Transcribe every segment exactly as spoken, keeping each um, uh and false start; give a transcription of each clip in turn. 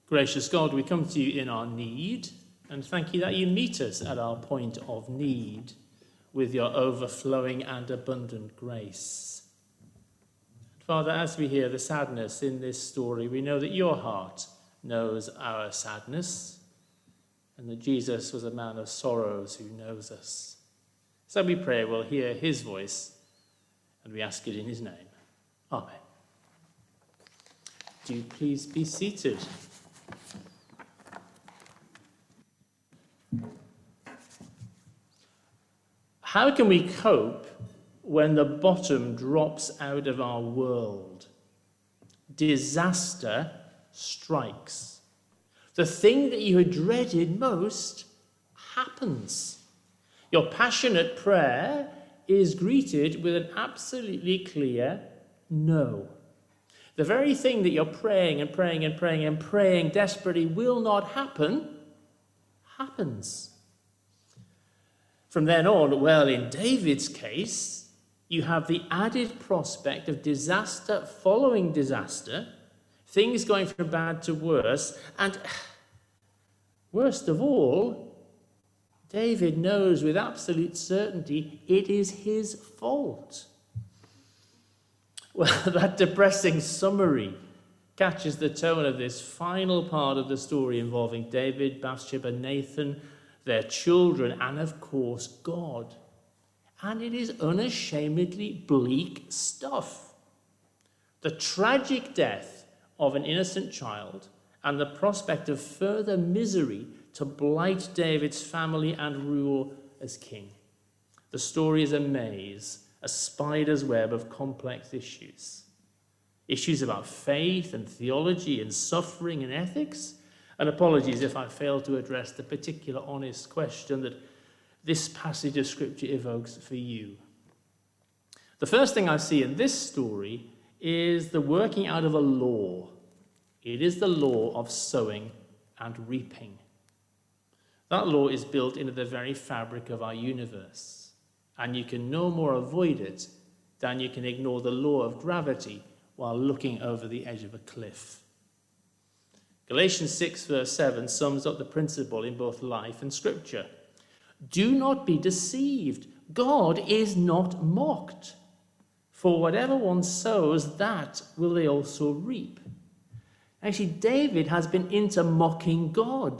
Gracious God, we come to you in our need, and thank you that you meet us at our point of need with your overflowing and abundant grace. Father, as we hear the sadness in this story, we know that your heart knows our sadness, and that Jesus was a man of sorrows who knows us. So we pray we'll hear his voice, and we ask it in his name. Amen. Do please be seated. How can we cope when the bottom drops out of our world? Disaster strikes. The thing that you had dreaded most happens. Your passionate prayer is greeted with an absolutely clear no. The very thing that you're praying and praying and praying and praying desperately will not happen, happens. From then on, well, in David's case, you have the added prospect of disaster following disaster, things going from bad to worse, and worst of all, David knows with absolute certainty it is his fault. Well, that depressing summary catches the tone of this final part of the story involving David, Bathsheba, Nathan, their children, and of course, God. And it is unashamedly bleak stuff. The tragic death of an innocent child and the prospect of further misery to blight David's family and rule as king. The story is a maze, a spider's web of complex issues. Issues about faith and theology and suffering and ethics. And apologies if I fail to address the particular honest question that this passage of scripture evokes for you. The first thing I see in this story is the working out of a law. It is the law of sowing and reaping. That law is built into the very fabric of our universe, and you can no more avoid it than you can ignore the law of gravity while looking over the edge of a cliff. Galatians six verse seven sums up the principle in both life and scripture. Do not be deceived. God is not mocked. For whatever one sows, that will they also reap. Actually, David has been into mocking God.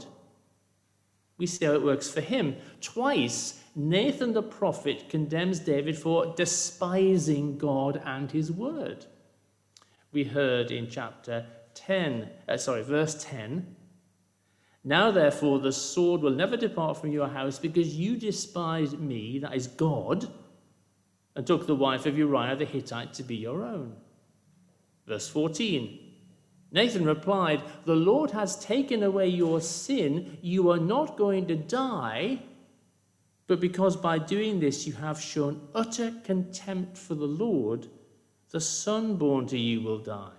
We see how it works for him. Twice, Nathan the prophet condemns David for despising God and his word. We heard in chapter ten, uh, sorry, verse ten, now therefore the sword will never depart from your house because you despised me, that is God, and took the wife of Uriah the Hittite to be your own. Verse fourteen, Nathan replied, the Lord has taken away your sin. You are not going to die, but because by doing this you have shown utter contempt for the Lord, the son born to you will die.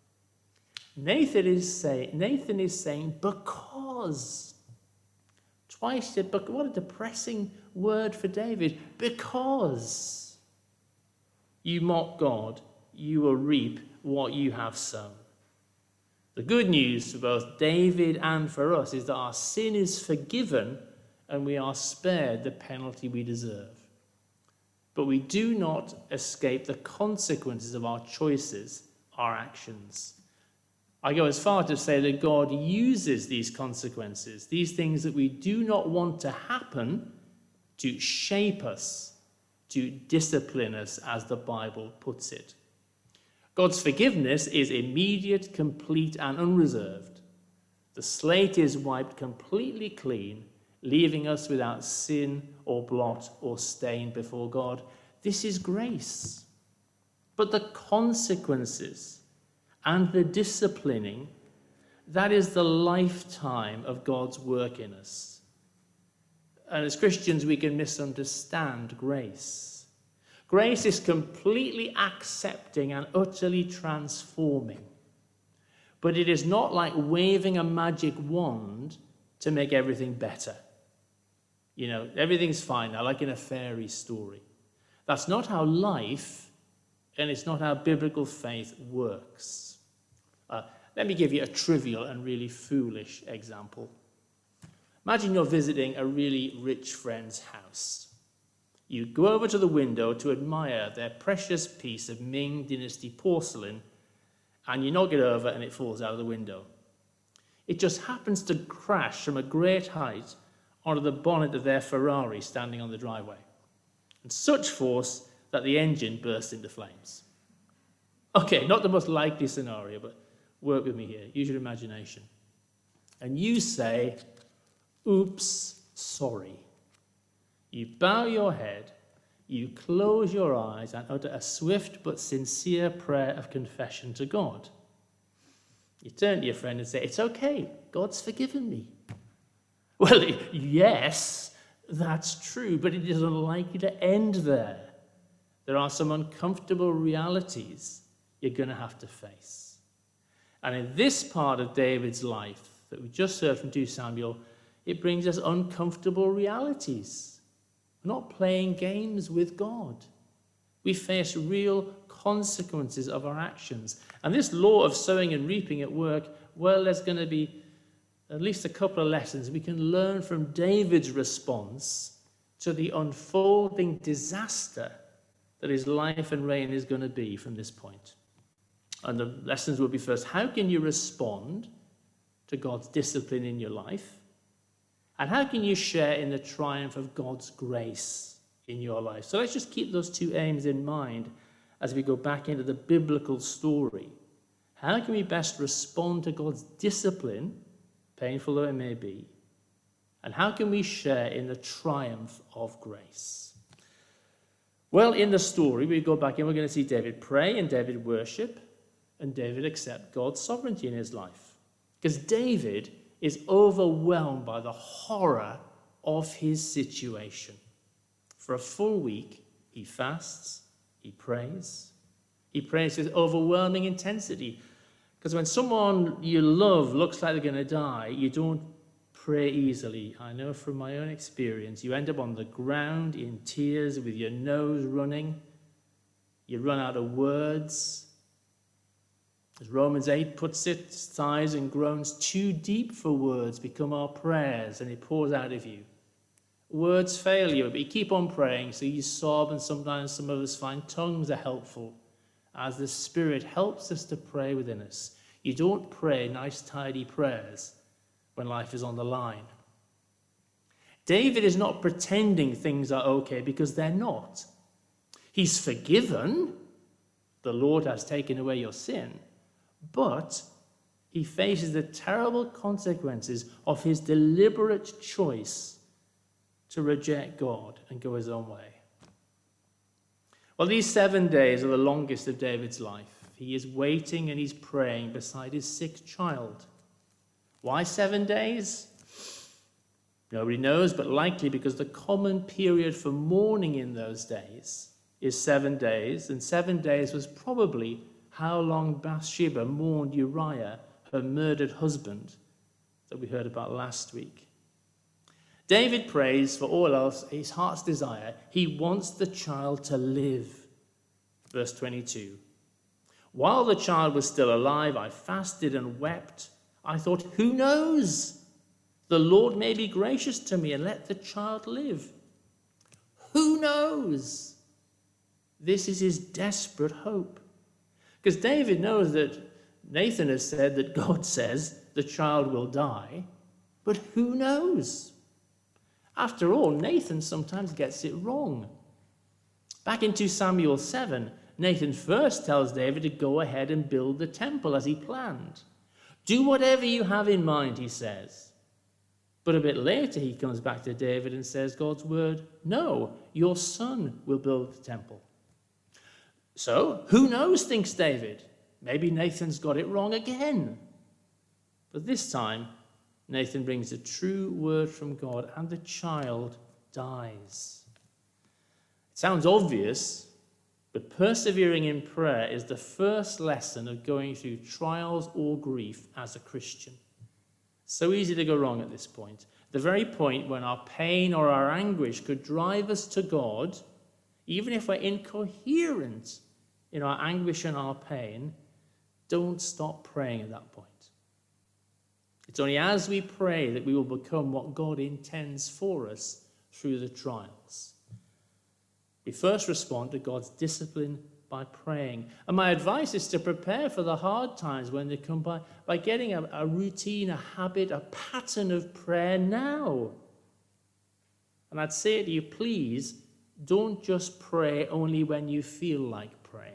Nathan is saying, Nathan is saying, because. Twice he said, but what a depressing word for David. Because you mock God, you will reap what you have sown. The good news for both David and for us is that our sin is forgiven and we are spared the penalty we deserve. But we do not escape the consequences of our choices, our actions. I go as far to say that God uses these consequences, these things that we do not want to happen, to shape us, to discipline us, as the Bible puts it. God's forgiveness is immediate, complete, and unreserved. The slate is wiped completely clean, leaving us without sin or blot or stain before God. This is grace. But the consequences and the disciplining, that is the lifetime of God's work in us. And as Christians, we can misunderstand grace. Grace is completely accepting and utterly transforming. But it is not like waving a magic wand to make everything better. You know, everything's fine now, like in a fairy story. That's not how life, and it's not how biblical faith works. Uh, let me give you a trivial and really foolish example. Imagine you're visiting a really rich friend's house. You go over to the window to admire their precious piece of Ming Dynasty porcelain, and you knock it over and it falls out of the window. It just happens to crash from a great height onto the bonnet of their Ferrari standing on the driveway, and such force that the engine bursts into flames. Okay, not the most likely scenario, but work with me here. Use your imagination. And you say, oops, sorry. You bow your head, you close your eyes and utter a swift but sincere prayer of confession to God. You turn to your friend and say, it's okay, God's forgiven me. Well, yes, that's true, but it is unlikely to end there. There are some uncomfortable realities you're going to have to face. And in this part of David's life that we just heard from Second Samuel, it brings us uncomfortable realities. We're not playing games with God. We face real consequences of our actions. And this law of sowing and reaping at work, well, there's going to be at least a couple of lessons we can learn from David's response to the unfolding disaster that his life and reign is going to be from this point. And the lessons will be first, how can you respond to God's discipline in your life? And how can you share in the triumph of God's grace in your life? So let's just keep those two aims in mind as we go back into the biblical story. How can we best respond to God's discipline, painful though it may be? And how can we share in the triumph of grace? Well, in the story, we go back and we're going to see David pray and David worship and David accept God's sovereignty in his life. Because David is overwhelmed by the horror of his situation. For a full week, he fasts, he prays. He prays with overwhelming intensity. Because when someone you love looks like they're going to die, you don't pray easily. I know from my own experience, you end up on the ground in tears with your nose running. You run out of words. As Romans eight puts it, sighs and groans too deep for words become our prayers, and it pours out of you. Words fail you, but you keep on praying, so you sob, and sometimes some of us find tongues are helpful as the Spirit helps us to pray within us. You don't pray nice, tidy prayers when life is on the line. David is not pretending things are okay because they're not. He's forgiven. The Lord has taken away your sin. But he faces the terrible consequences of his deliberate choice to reject God and go his own way. Well, these seven days are the longest of David's life. He is waiting and he's praying beside his sick child. Why seven days? Nobody knows, but likely because the common period for mourning in those days is seven days, and seven days was probably how long Bathsheba mourned Uriah, her murdered husband, that we heard about last week. David prays for all else, his heart's desire. He wants the child to live. Verse twenty-two. While the child was still alive, I fasted and wept. I thought, who knows? The Lord may be gracious to me and let the child live. Who knows? This is his desperate hope. Because David knows that Nathan has said that God says the child will die, but who knows? After all, Nathan sometimes gets it wrong. Back in Second Samuel seven, Nathan first tells David to go ahead and build the temple as he planned. Do whatever you have in mind, he says. But a bit later, he comes back to David and says God's word, no, your son will build the temple. So, who knows, thinks David. Maybe Nathan's got it wrong again. But this time, Nathan brings a true word from God, and the child dies. It sounds obvious, but persevering in prayer is the first lesson of going through trials or grief as a Christian. So easy to go wrong at this point. The very point when our pain or our anguish could drive us to God, even if we're incoherent in our anguish and our pain, Don't stop praying at that point. It's only as we pray that we will become what God intends for us through the trials. We first respond to God's discipline by praying. And my advice is to prepare for the hard times when they come by, by getting a, a routine, a habit, a pattern of prayer now. And I'd say to you, please, don't just pray only when you feel like praying.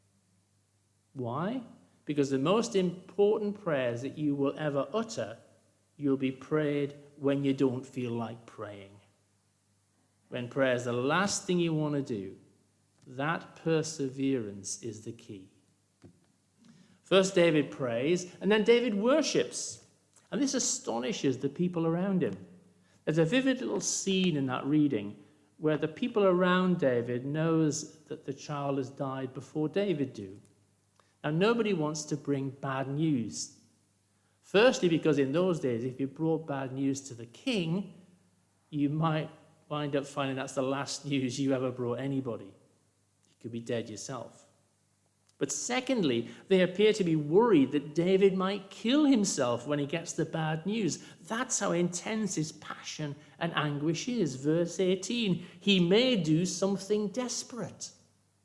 Why? Because the most important prayers that you will ever utter, you'll be prayed when you don't feel like praying. When prayer is the last thing you want to do, that perseverance is the key. First, David prays, and then David worships. And this astonishes the people around him. There's a vivid little scene in that reading where the people around David knows that the child has died before David do. Now, nobody wants to bring bad news. Firstly, because in those days, if you brought bad news to the king, you might wind up finding that's the last news you ever brought anybody. You could be dead yourself. But secondly, they appear to be worried that David might kill himself when he gets the bad news. That's how intense his passion and anguish is. Verse eighteen, he may do something desperate.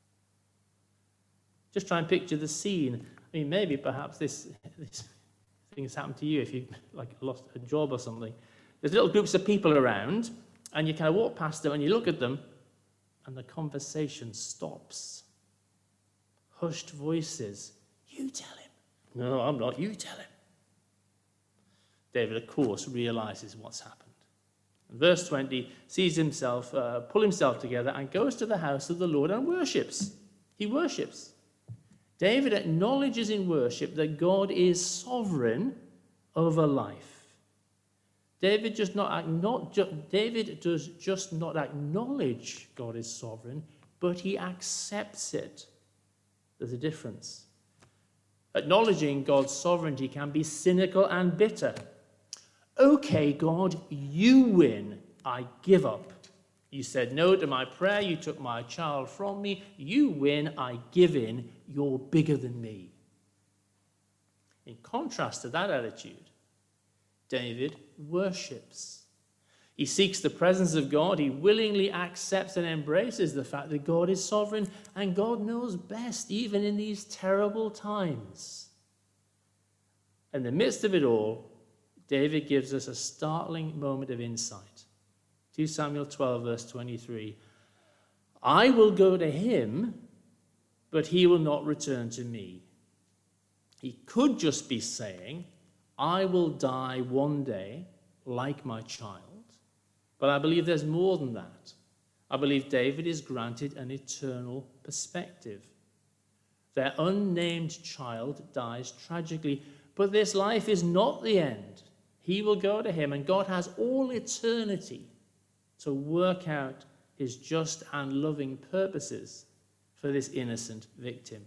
Just try and picture the scene. I mean, maybe perhaps this, this thing has happened to you if you like lost a job or something. There's little groups of people around, and you kind of walk past them and you look at them, and the conversation stops. Hushed voices. You tell him. No, I'm not. You tell him. David, of course, realizes what's happened. And verse twenty, sees himself, uh, pull himself together and goes to the house of the Lord and worships. He worships. David acknowledges in worship that God is sovereign over life. David just not, not ju- David does just not acknowledge God is sovereign, but he accepts it. There's a difference. Acknowledging God's sovereignty can be cynical and bitter. Okay, God, you win. I give up. You said no to my prayer. You took my child from me. You win. I give in. You're bigger than me. In contrast to that attitude, David worships. He seeks the presence of God. He willingly accepts and embraces the fact that God is sovereign and God knows best, even in these terrible times. In the midst of it all, David gives us a startling moment of insight. Second Samuel twelve, verse twenty-three. I will go to him, but he will not return to me. He could just be saying, I will die one day like my child. But I believe there's more than that. I believe David is granted an eternal perspective. Their unnamed child dies tragically, but this life is not the end. He will go to him, and God has all eternity to work out his just and loving purposes for this innocent victim.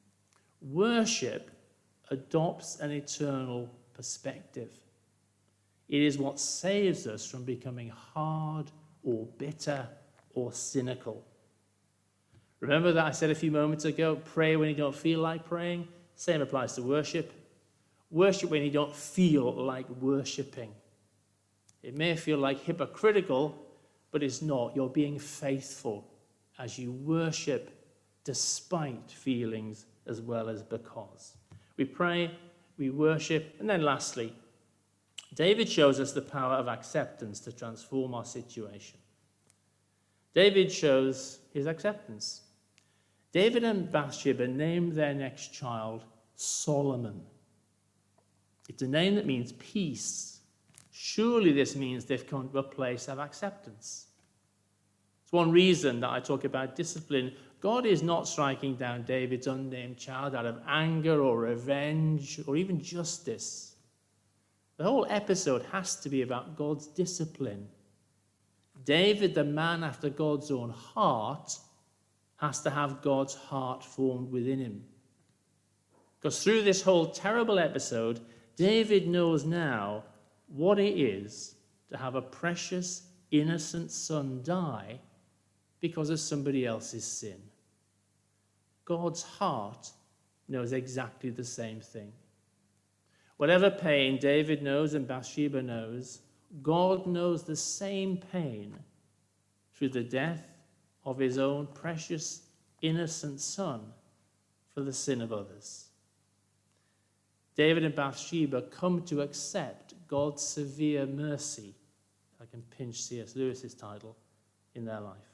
Worship adopts an eternal perspective. It is what saves us from becoming hard or bitter or cynical. Remember that I said a few moments ago, pray when you don't feel like praying? Same applies to worship. Worship when you don't feel like worshipping. It may feel like hypocritical, but it's not. You're being faithful as you worship despite feelings as well as because. We pray, we worship, and then lastly, David shows us the power of acceptance to transform our situation. David shows his acceptance. David and Bathsheba named their next child Solomon. It's a name that means peace. Surely this means they've come to a place of acceptance. It's one reason that I talk about discipline. God is not striking down David's unnamed child out of anger or revenge or even justice. The whole episode has to be about God's discipline. David, the man after God's own heart, has to have God's heart formed within him. Because through this whole terrible episode, David knows now what it is to have a precious, innocent son die because of somebody else's sin. God's heart knows exactly the same thing. Whatever pain David knows and Bathsheba knows, God knows the same pain through the death of his own precious, innocent son for the sin of others. David and Bathsheba come to accept God's severe mercy. I can pinch C S Lewis's title in their life.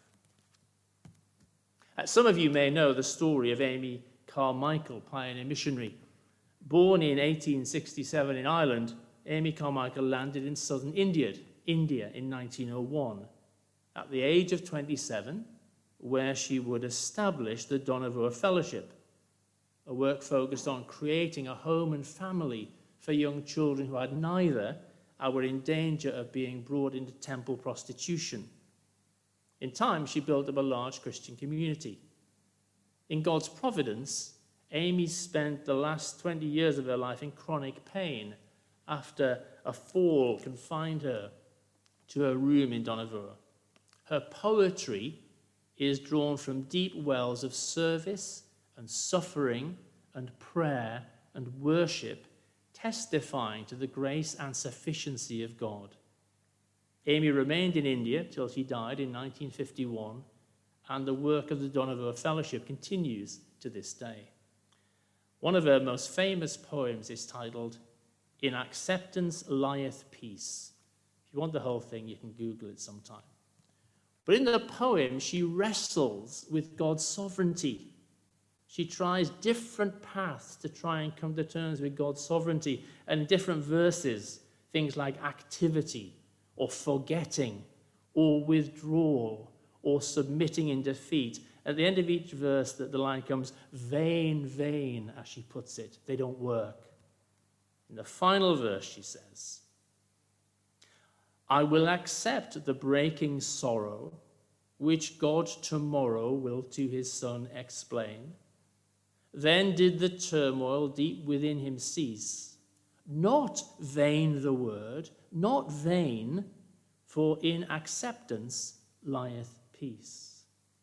Uh, some of you may know the story of Amy Carmichael, pioneer missionary. Born in eighteen sixty-seven in Ireland, Amy Carmichael landed in southern India, India in nineteen oh one, at the age of twenty-seven, where she would establish the Dohnavur Fellowship, a work focused on creating a home and family for young children who had neither and were in danger of being brought into temple prostitution. In time, she built up a large Christian community. In God's providence, Amy spent the last twenty years of her life in chronic pain after a fall confined her to her room in Dohnavur. Her poetry is drawn from deep wells of service and suffering and prayer and worship, testifying to the grace and sufficiency of God. Amy remained in India till she died in nineteen fifty-one, and the work of the Dohnavur Fellowship continues to this day. One of her most famous poems is titled, "In Acceptance Lieth Peace." If you want the whole thing, you can Google it sometime. But in the poem, she wrestles with God's sovereignty. She tries different paths to try and come to terms with God's sovereignty. And in different verses, things like activity or forgetting or withdrawal or submitting in defeat. At the end of each verse, the, the line comes, vain, vain, as she puts it. They don't work. In the final verse, she says, I will accept the breaking sorrow, which God tomorrow will to his son explain. Then did the turmoil deep within him cease. Not vain the word, not vain, for in acceptance lieth peace.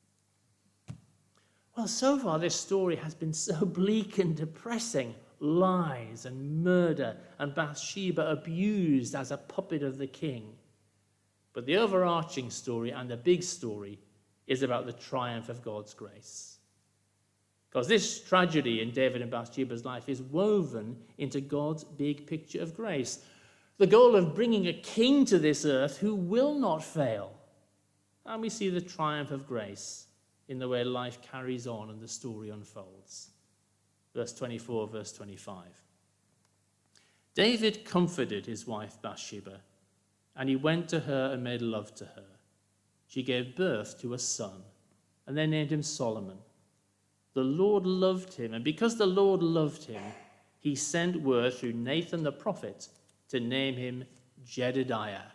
Well, so far this story has been so bleak and depressing. Lies and murder and Bathsheba abused as a puppet of the king. But the overarching story and the big story is about the triumph of God's grace. Because this tragedy in David and Bathsheba's life is woven into God's big picture of grace. The goal of bringing a king to this earth who will not fail. And we see the triumph of grace in the way life carries on and the story unfolds. Verse twenty-four, verse twenty-five. David comforted his wife Bathsheba, and he went to her and made love to her. She gave birth to a son, and they named him Solomon. The Lord loved him, and because the Lord loved him, he sent word through Nathan the prophet to name him Jedediah.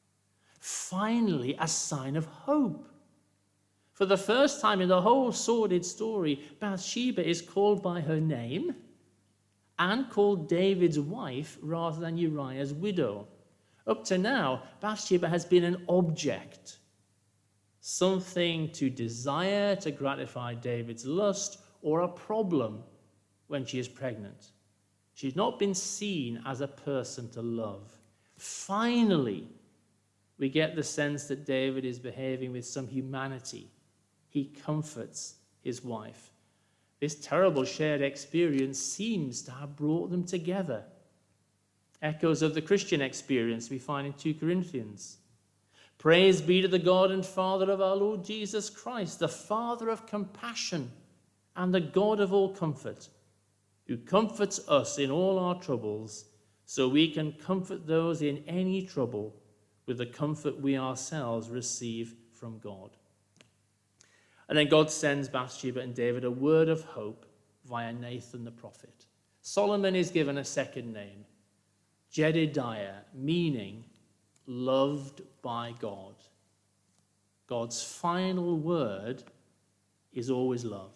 Finally, a sign of hope. For the first time in the whole sordid story, Bathsheba is called by her name and called David's wife rather than Uriah's widow. Up to now, Bathsheba has been an object, something to desire to gratify David's lust, or a problem when she is pregnant. She's not been seen as a person to love. Finally, we get the sense that David is behaving with some humanity. He comforts his wife. This terrible shared experience seems to have brought them together. Echoes of the Christian experience we find in Second Corinthians. Praise be to the God and Father of our Lord Jesus Christ, the Father of compassion and the God of all comfort, who comforts us in all our troubles, so we can comfort those in any trouble with the comfort we ourselves receive from God. And then God sends Bathsheba and David a word of hope via Nathan the prophet. Solomon is given a second name, Jedediah, meaning loved by God. God's final word is always love.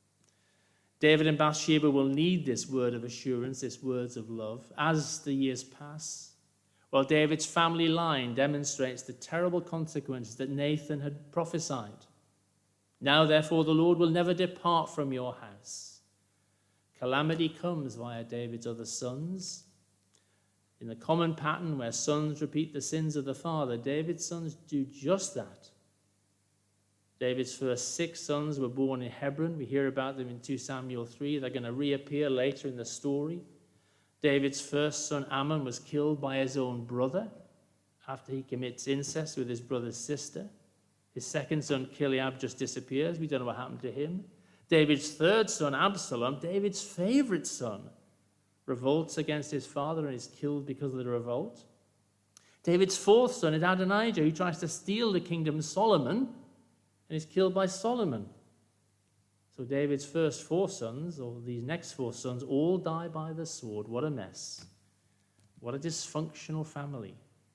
David and Bathsheba will need this word of assurance, this words of love, as the years pass. While David's family line demonstrates the terrible consequences that Nathan had prophesied. Now, therefore, the Lord will never depart from your house. Calamity comes via David's other sons. In the common pattern where sons repeat the sins of the father, David's sons do just that. David's first six sons were born in Hebron. We hear about them in Second Samuel three. They're going to reappear later in the story. David's first son, Ammon, was killed by his own brother after he commits incest with his brother's sister. His second son, Kileab, just disappears. We don't know what happened to him. David's third son, Absalom, David's favorite son, revolts against his father and is killed because of the revolt. David's fourth son is Adonijah, who tries to steal the kingdom of Solomon and is killed by Solomon. So David's first four sons, or these next four sons, all die by the sword. What a mess. What a dysfunctional family.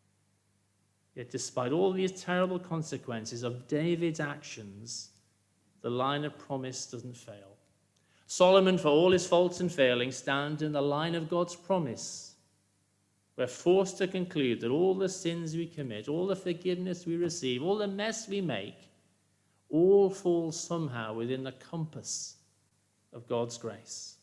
Yet despite all these terrible consequences of David's actions, the line of promise doesn't fail. Solomon, for all his faults and failings, stands in the line of God's promise. We're forced to conclude that all the sins we commit, all the forgiveness we receive, all the mess we make, all fall somehow within the compass of God's grace.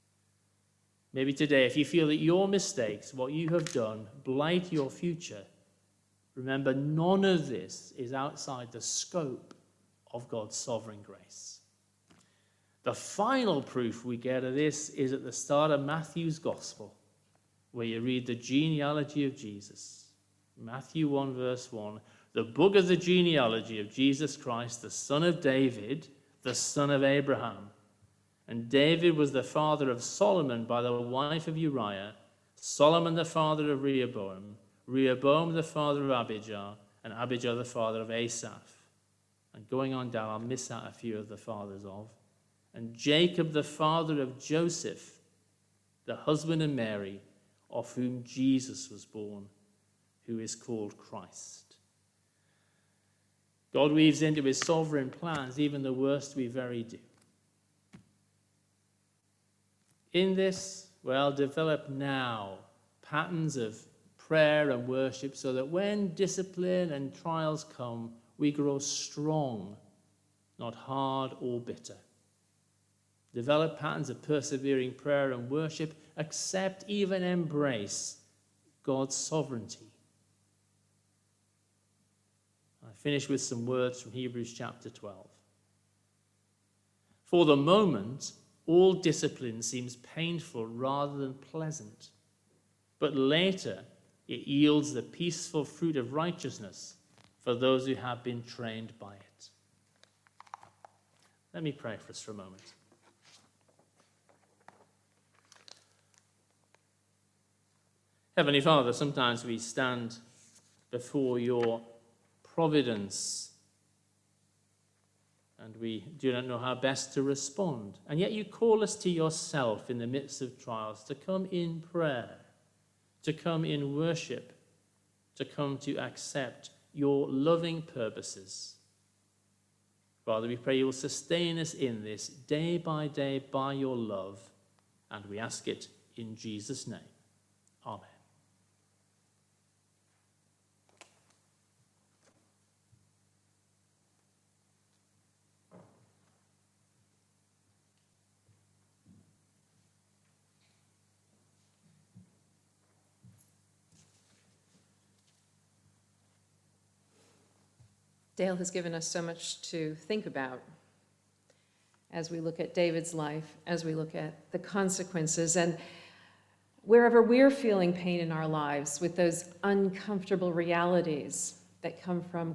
Maybe today, if you feel that your mistakes, what you have done, blight your future, remember, none of this is outside the scope of God's sovereign grace. The final proof we get of this is at the start of Matthew's Gospel, where you read the genealogy of Jesus. Matthew one, verse one, the book of the genealogy of Jesus Christ, the son of David, the son of Abraham. And David was the father of Solomon by the wife of Uriah, Solomon the father of Rehoboam, Rehoboam the father of Abijah, and Abijah the father of Asaph. And going on down, I'll miss out a few of the fathers of. And Jacob the father of Joseph, the husband of Mary, of whom Jesus was born, who is called Christ. God weaves into his sovereign plans even the worst we very do. In this, well, develop now patterns of prayer and worship so that when discipline and trials come, we grow strong, not hard or bitter. Develop patterns of persevering prayer and worship. Accept, even embrace God's sovereignty. I finish with some words from Hebrews chapter twelve. For the moment, all discipline seems painful rather than pleasant, but later it yields the peaceful fruit of righteousness for those who have been trained by it. Let me pray for us for a moment. Heavenly Father, sometimes we stand before your providence and we do not know how best to respond. And yet you call us to yourself in the midst of trials, to come in prayer, to come in worship, to come to accept your loving purposes. Father, we pray you will sustain us in this day by day by your love, and we ask it in Jesus' name. Amen. Dale has given us so much to think about as we look at David's life, as we look at the consequences, and wherever we're feeling pain in our lives with those uncomfortable realities that come from